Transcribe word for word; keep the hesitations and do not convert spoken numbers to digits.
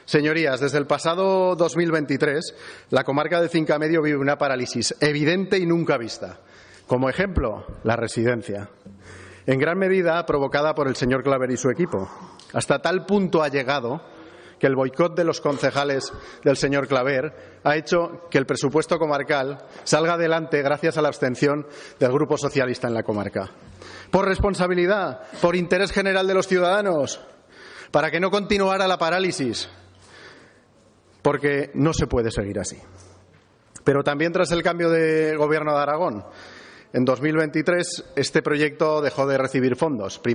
Señorías, desde el pasado dos mil veintitrés, la comarca de Cinca Medio vive una parálisis evidente y nunca vista. Como ejemplo, la residencia. En gran medida provocada por el señor Claver y su equipo. Hasta tal punto ha llegado que el boicot de los concejales del señor Claver ha hecho que el presupuesto comarcal salga adelante gracias a la abstención del Grupo Socialista en la comarca. Por responsabilidad, por interés general de los ciudadanos, para que no continuara la parálisis, porque no se puede seguir así. Pero también tras el cambio de gobierno de Aragón, en dos mil veintitrés este proyecto dejó de recibir fondos.